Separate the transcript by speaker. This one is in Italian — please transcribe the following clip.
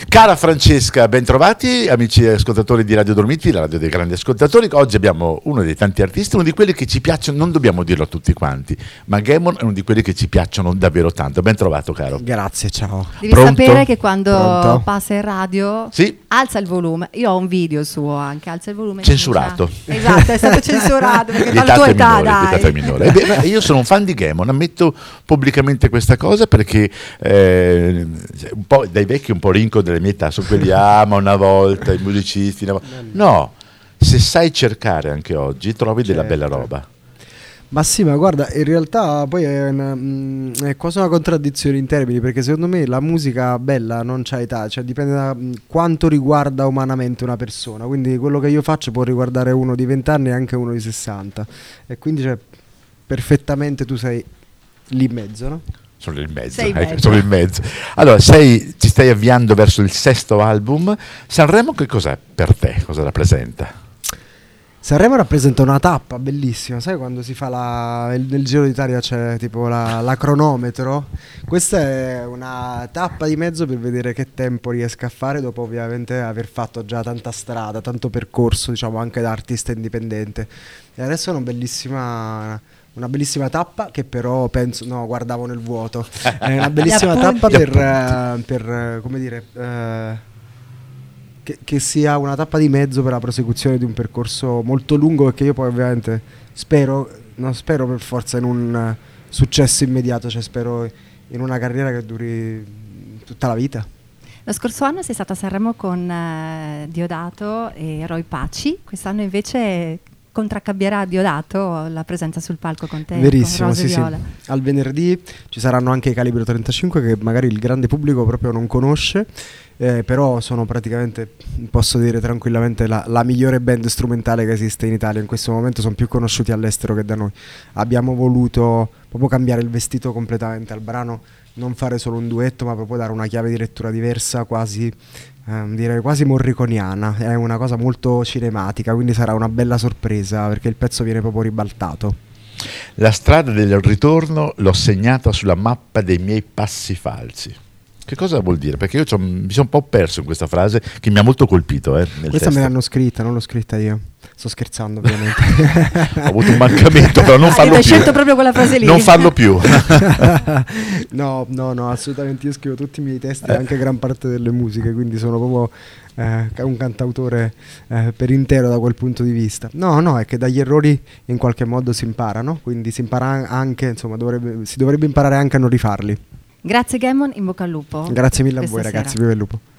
Speaker 1: Cara Francesca, bentrovati amici ascoltatori di Radio Dormiti, la radio dei grandi ascoltatori. Oggi abbiamo uno dei tanti artisti, uno di quelli che ci piacciono, non dobbiamo dirlo a tutti quanti, ma Gammon è uno di quelli che ci piacciono davvero tanto. Ben trovato, caro.
Speaker 2: Grazie, ciao.
Speaker 3: Devi
Speaker 1: Pronto?
Speaker 3: sapere che quando
Speaker 2: Pronto?
Speaker 3: passa in radio
Speaker 1: Sì.
Speaker 3: alza il volume. Io ho un video suo anche, alza il volume.
Speaker 1: Censurato.
Speaker 3: Esatto, è stato censurato perché fa la
Speaker 1: Vietato
Speaker 3: tua
Speaker 1: ai
Speaker 3: età,
Speaker 1: minori, vietato ai
Speaker 3: dai.
Speaker 1: minori. Beh, io sono un fan di Gammon, ammetto pubblicamente questa cosa perché un po' dai vecchi un po' rinco delle mie età sono quelli ma una volta i musicisti no, se sai cercare anche oggi trovi della bella roba.
Speaker 2: Ma sì, ma guarda, in realtà poi è quasi una contraddizione in termini, perché secondo me la musica bella non c'ha età, cioè dipende da quanto riguarda umanamente una persona, quindi quello che io faccio può riguardare uno di 20 anni e anche uno di 60, e quindi cioè, perfettamente tu sei lì in mezzo, no?
Speaker 1: Sono in mezzo,
Speaker 3: Sei in mezzo.
Speaker 1: sono in mezzo. Allora, ti stai avviando verso il 6º album. Sanremo che cos'è per te? Cosa rappresenta?
Speaker 2: Sanremo rappresenta una tappa bellissima, sai quando si fa nel Giro d'Italia c'è tipo la cronometro? Questa è una tappa di mezzo per vedere che tempo riesca a fare dopo ovviamente aver fatto già tanta strada, tanto percorso, diciamo, anche da artista indipendente. E adesso è una bellissima tappa che però penso, no, guardavo nel vuoto. È una bellissima tappa per come dire, che sia una tappa di mezzo per la prosecuzione di un percorso molto lungo, perché io poi ovviamente non spero per forza in un successo immediato, cioè spero in una carriera che duri tutta la vita.
Speaker 3: Lo scorso anno sei stata a Sanremo con Diodato e Roy Paci, quest'anno invece contraccabbierà Diodato la presenza sul palco con te.
Speaker 2: Verissimo,
Speaker 3: con Rose
Speaker 2: sì, sì.
Speaker 3: Viola.
Speaker 2: Al venerdì ci saranno anche i Calibro 35 che magari il grande pubblico proprio non conosce, però sono praticamente, posso dire tranquillamente, la migliore band strumentale che esiste in Italia. In questo momento sono più conosciuti all'estero che da noi. Abbiamo voluto proprio cambiare il vestito completamente al brano, non fare solo un duetto, ma proprio dare una chiave di lettura diversa, quasi direi quasi morriconiana. È una cosa molto cinematica, quindi sarà una bella sorpresa perché il pezzo viene proprio ribaltato.
Speaker 1: La strada del ritorno l'ho segnata sulla mappa dei miei passi falsi. Che cosa vuol dire? Perché io mi sono un po' perso in questa frase che mi ha molto colpito. Nel
Speaker 2: Questa
Speaker 1: testo.
Speaker 2: me l'hanno scritta, non l'ho scritta io. Sto scherzando ovviamente.
Speaker 1: Ho avuto un mancamento, però non farlo
Speaker 3: Hai
Speaker 1: più.
Speaker 3: scelto proprio quella frase lì.
Speaker 1: Non farlo più.
Speaker 2: No, assolutamente. Io scrivo tutti i miei testi e anche gran parte delle musiche, quindi sono proprio un cantautore per intero da quel punto di vista. No, è che dagli errori in qualche modo si impara, no? Quindi si impara anche, insomma, si dovrebbe imparare anche a non rifarli.
Speaker 3: Grazie Gammon, in bocca al lupo.
Speaker 2: Grazie mille a voi
Speaker 3: questa
Speaker 2: ragazzi,
Speaker 3: sera.
Speaker 2: viva il lupo.